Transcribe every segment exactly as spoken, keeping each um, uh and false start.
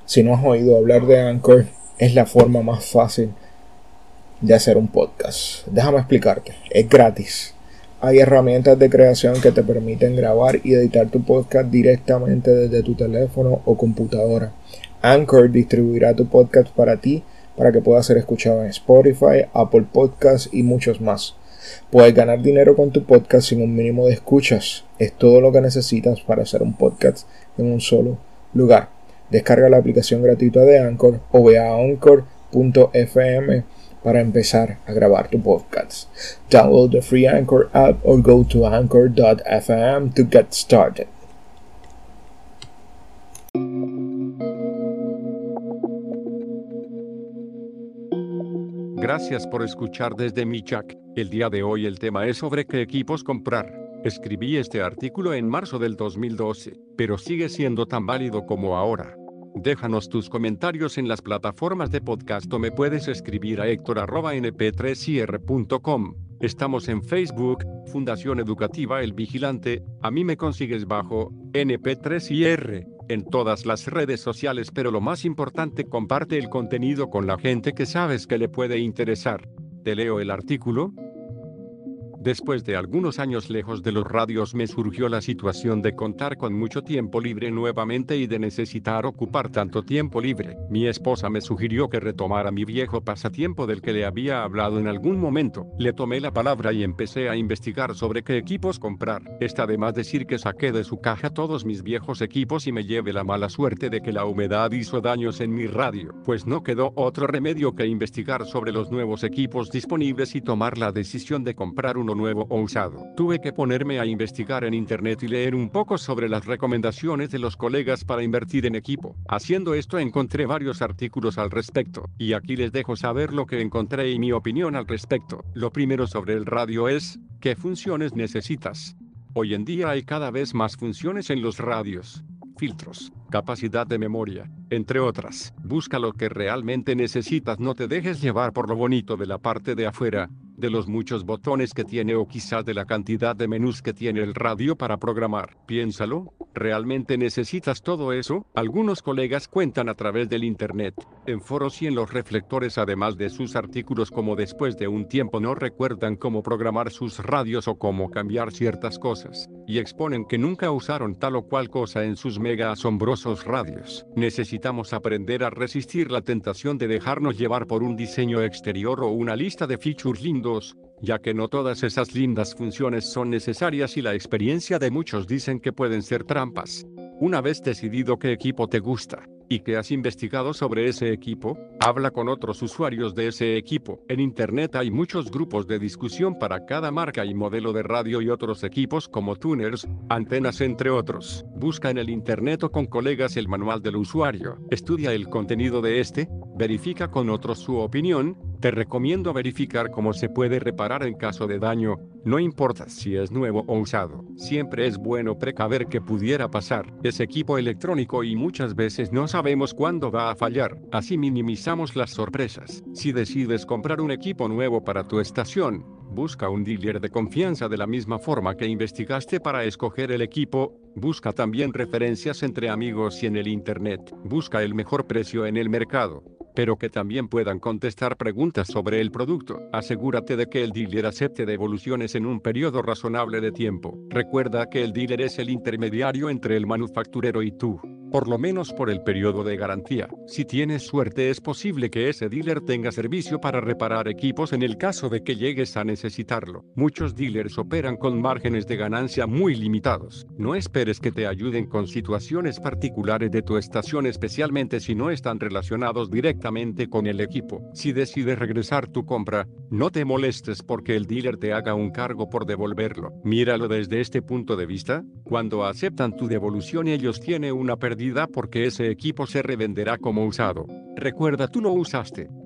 Si no has oído hablar de Anchor, es la forma más fácil de hacer un podcast. Déjame explicarte, es gratis. Hay herramientas de creación que te permiten grabar y editar tu podcast directamente desde tu teléfono o computadora. Anchor distribuirá tu podcast para ti, para que pueda ser escuchado en Spotify, Apple Podcasts y muchos más. Puedes ganar dinero con tu podcast sin un mínimo de escuchas. Es todo lo que necesitas para hacer un podcast en un solo lugar. Descarga la aplicación gratuita de Anchor o ve a anchor punto f m para empezar a grabar tu podcast. Download the free Anchor app or go to anchor punto f m to get started. Gracias por escuchar desde Michak. El día de hoy el tema es sobre qué equipos comprar. Escribí este artículo en marzo del dos mil doce, pero sigue siendo tan válido como ahora. Déjanos tus comentarios en las plataformas de podcast o me puedes escribir a hector arroba n p tres i r punto com. Estamos en Facebook, Fundación Educativa El Vigilante, a mí me consigues bajo N P tres I R, en todas las redes sociales, pero lo más importante, comparte el contenido con la gente que sabes que le puede interesar. ¿Te leo el artículo? Después de algunos años lejos de los radios me surgió la situación de contar con mucho tiempo libre nuevamente y de necesitar ocupar tanto tiempo libre. Mi esposa me sugirió que retomara mi viejo pasatiempo del que le había hablado en algún momento. Le tomé la palabra y empecé a investigar sobre qué equipos comprar. Está de más decir que saqué de su caja todos mis viejos equipos y me llevé la mala suerte de que la humedad hizo daños en mi radio, pues no quedó otro remedio que investigar sobre los nuevos equipos disponibles y tomar la decisión de comprar uno nuevo o usado. Tuve que ponerme a investigar en internet y leer un poco sobre las recomendaciones de los colegas para invertir en equipo. Haciendo esto encontré varios artículos al respecto, y aquí les dejo saber lo que encontré y mi opinión al respecto. Lo primero sobre el radio es, ¿qué funciones necesitas? Hoy en día hay cada vez más funciones en los radios. Filtros, capacidad de memoria, entre otras. Busca lo que realmente necesitas, no te dejes llevar por lo bonito de la parte de afuera, de los muchos botones que tiene o quizás de la cantidad de menús que tiene el radio para programar. Piénsalo, ¿realmente necesitas todo eso? Algunos colegas cuentan a través del internet, en foros y en los reflectores, además de sus artículos, como después de un tiempo no recuerdan cómo programar sus radios o cómo cambiar ciertas cosas, y exponen que nunca usaron tal o cual cosa en sus mega asombrosos radios. Necesitamos aprender a resistir la tentación de dejarnos llevar por un diseño exterior o una lista de features lindos, ya que no todas esas lindas funciones son necesarias y la experiencia de muchos dicen que pueden ser trampas. Una vez decidido qué equipo te gusta, y que has investigado sobre ese equipo, habla con otros usuarios de ese equipo. En internet hay muchos grupos de discusión para cada marca y modelo de radio y otros equipos como tuners, antenas, entre otros. Busca en el internet o con colegas el manual del usuario, estudia el contenido de este, verifica con otros su opinión. Te recomiendo verificar cómo se puede reparar en caso de daño, no importa si es nuevo o usado. Siempre es bueno precaver que pudiera pasar. Es equipo electrónico y muchas veces no sabemos cuándo va a fallar, así minimizamos las sorpresas. Si decides comprar un equipo nuevo para tu estación, busca un dealer de confianza de la misma forma que investigaste para escoger el equipo. Busca también referencias entre amigos y en el internet. Busca el mejor precio en el mercado, pero que también puedan contestar preguntas sobre el producto. Asegúrate de que el dealer acepte devoluciones en un periodo razonable de tiempo. Recuerda que el dealer es el intermediario entre el manufacturero y tú, por lo menos por el periodo de garantía. Si tienes suerte, es posible que ese dealer tenga servicio para reparar equipos en el caso de que llegues a necesitarlo. Muchos dealers operan con márgenes de ganancia muy limitados. No esperes que te ayuden con situaciones particulares de tu estación, especialmente si no están relacionados directamente con el equipo. Si decides regresar tu compra, no te molestes porque el dealer te haga un cargo por devolverlo. Míralo desde este punto de vista. Cuando aceptan tu devolución, ellos tienen una pérdida porque ese equipo se revenderá como usado. Recuerda, tú lo usaste.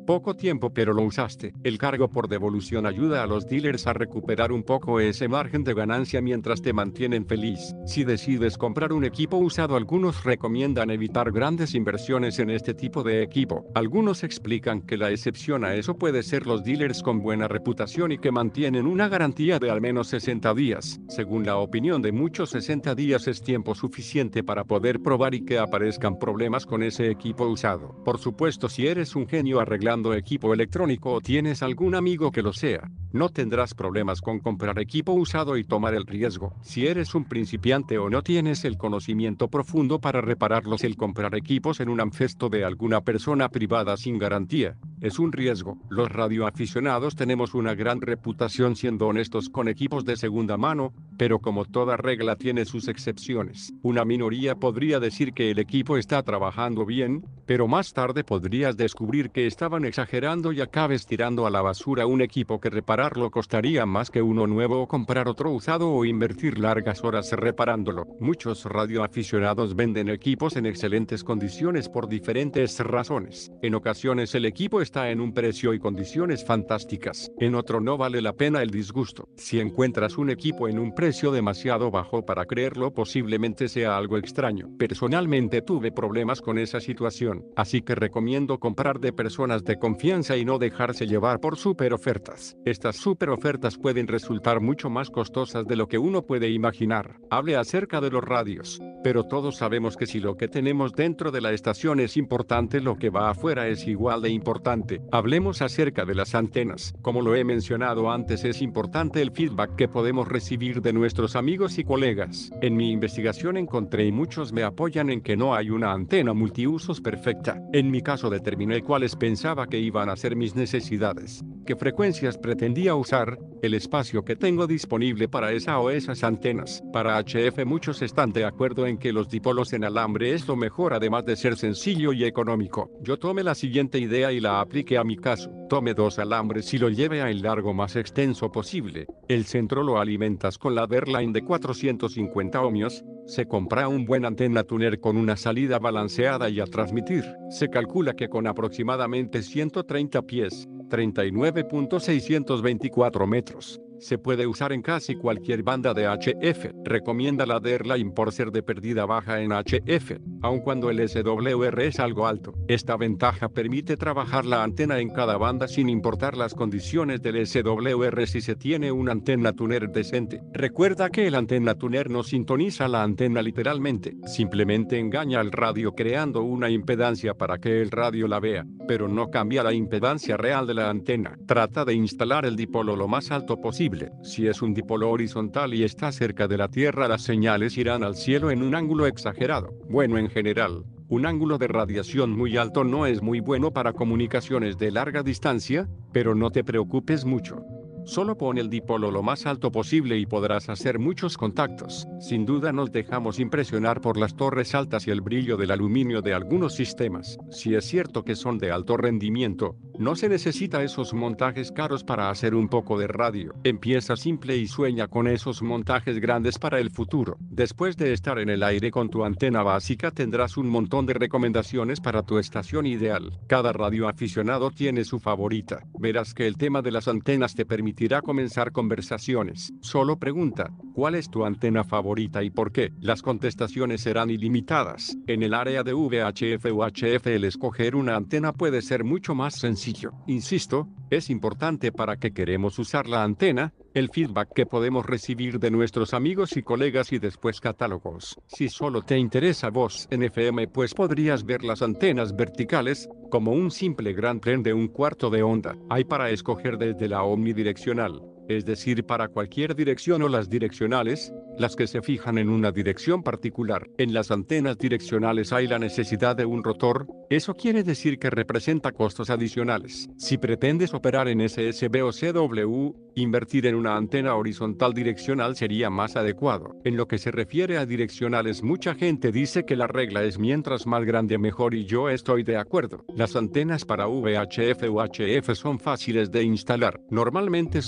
Poco tiempo pero lo usaste. El cargo por devolución ayuda a los dealers a recuperar un poco ese margen de ganancia mientras te mantienen feliz. Si decides comprar un equipo usado, algunos recomiendan evitar grandes inversiones en este tipo de equipo. Algunos explican que la excepción a eso puede ser los dealers con buena reputación y que mantienen una garantía de al menos sesenta días. Según la opinión de muchos, sesenta días es tiempo suficiente para poder probar y que aparezcan problemas con ese equipo usado. Por supuesto, si eres un genio arreglando equipo electrónico o tienes algún amigo que lo sea, no tendrás problemas con comprar equipo usado y tomar el riesgo. Si eres un principiante o no tienes el conocimiento profundo para repararlos, el comprar equipos en un Amfesto de alguna persona privada sin garantía es un riesgo. Los radioaficionados tenemos una gran reputación siendo honestos con equipos de segunda mano, pero como toda regla tiene sus excepciones. Una minoría podría decir que el equipo está trabajando bien, pero más tarde podrías descubrir que estaban exagerando y acabes tirando a la basura un equipo que repararlo costaría más que uno nuevo, o comprar otro usado o invertir largas horas reparándolo. Muchos radioaficionados venden equipos en excelentes condiciones por diferentes razones. En ocasiones el equipo está en un precio y condiciones fantásticas, en otro no vale la pena el disgusto. Si encuentras un equipo en un precio demasiado bajo para creerlo, posiblemente sea algo extraño. Personalmente tuve problemas con esa situación, así que recomiendo comprar de personas de confianza y no dejarse llevar por super ofertas. Estas super ofertas pueden resultar mucho más costosas de lo que uno puede imaginar. Hable acerca de los radios, pero todos sabemos que si lo que tenemos dentro de la estación es importante, lo que va afuera es igual de importante. Hablemos acerca de las antenas. Como lo he mencionado antes, es importante el feedback que podemos recibir de nuestros amigos y colegas. En mi investigación encontré, y muchos me apoyan en, que no hay una antena multiusos perfecta. En mi caso determiné cuáles pensaba que iban a ser mis necesidades, qué frecuencias pretendía usar, el espacio que tengo disponible para esa o esas antenas. Para H F muchos están de acuerdo en que los dipolos en alambre es lo mejor, además de ser sencillo y económico. Yo tomé la siguiente idea y la apliqué a mi caso. Tome dos alambres y lo lleve a el largo más extenso posible. El centro lo alimentas con la Verline de cuatrocientos cincuenta ohmios. Se compra un buen antena tuner con una salida balanceada y a transmitir. Se calcula que con aproximadamente ciento treinta pies, treinta y nueve punto seiscientos veinticuatro metros, se puede usar en casi cualquier banda de H F. Recomienda la Verline por ser de pérdida baja en H F, aun cuando el S W R es algo alto. Esta ventaja permite trabajar la antena en cada banda sin importar las condiciones del S W R si se tiene una antena tuner decente. Recuerda que el antena tuner no sintoniza la antena literalmente, simplemente engaña al radio creando una impedancia para que el radio la vea, pero no cambia la impedancia real de la antena. Trata de instalar el dipolo lo más alto posible. Si es un dipolo horizontal y está cerca de la Tierra, las señales irán al cielo en un ángulo exagerado. Bueno, en general, un ángulo de radiación muy alto no es muy bueno para comunicaciones de larga distancia, pero no te preocupes mucho. Solo pon el dipolo lo más alto posible y podrás hacer muchos contactos. Sin duda nos dejamos impresionar por las torres altas y el brillo del aluminio de algunos sistemas. Si es cierto que son de alto rendimiento, no se necesita esos montajes caros para hacer un poco de radio. Empieza simple y sueña con esos montajes grandes para el futuro. Después de estar en el aire con tu antena básica, tendrás un montón de recomendaciones para tu estación ideal. Cada radioaficionado tiene su favorita. Verás que el tema de las antenas te permite permitirá comenzar conversaciones. Solo pregunta, ¿cuál es tu antena favorita y por qué? Las contestaciones serán ilimitadas. En el área de V H F o H F, el escoger una antena puede ser mucho más sencillo. Insisto, es importante para que queremos usar la antena, el feedback que podemos recibir de nuestros amigos y colegas y después catálogos. Si solo te interesa voz en F M, pues podrías ver las antenas verticales, como un simple gran tren de un cuarto de onda. Hay para escoger desde la omnidireccional, es decir, para cualquier dirección, o las direccionales, las que se fijan en una dirección particular. En las antenas direccionales hay la necesidad de un rotor. Eso quiere decir que representa costos adicionales. Si pretendes operar en S S B o C W, invertir en una antena horizontal direccional sería más adecuado. En lo que se refiere a direccionales, mucha gente dice que la regla es mientras más grande mejor, y yo estoy de acuerdo. Las antenas para V H F o H F son fáciles de instalar. Normalmente son I B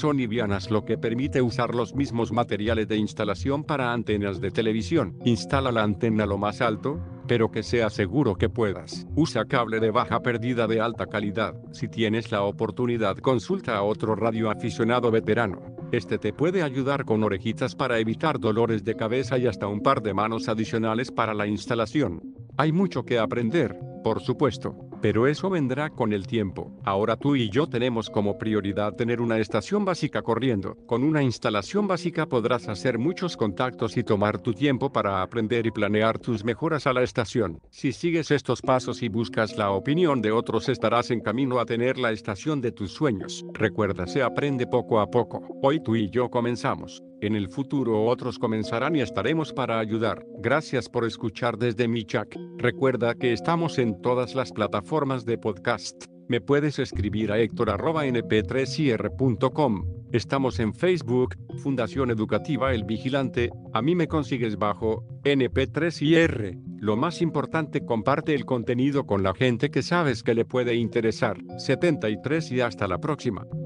medianas, lo que permite usar los mismos materiales de instalación para antenas de televisión. Instala la antena lo más alto, pero que sea seguro que puedas. Usa cable de baja pérdida de alta calidad. Si tienes la oportunidad, consulta a otro radioaficionado veterano. Este te puede ayudar con orejitas para evitar dolores de cabeza y hasta un par de manos adicionales para la instalación. Hay mucho que aprender, por supuesto, pero eso vendrá con el tiempo. Ahora tú y yo tenemos como prioridad tener una estación básica corriendo. Con una instalación básica podrás hacer muchos contactos y tomar tu tiempo para aprender y planear tus mejoras a la estación. Si sigues estos pasos y buscas la opinión de otros, estarás en camino a tener la estación de tus sueños. Recuerda, se aprende poco a poco. Hoy tú y yo comenzamos. En el futuro otros comenzarán y estaremos para ayudar. Gracias por escuchar desde Michak. Recuerda que estamos en todas las plataformas de podcast. Me puedes escribir a hector arroba ene pe tres i erre punto com. Estamos en Facebook, Fundación Educativa El Vigilante. A mí me consigues bajo ene pe tres i erre. Lo más importante, comparte el contenido con la gente que sabes que le puede interesar. setenta y tres y hasta la próxima.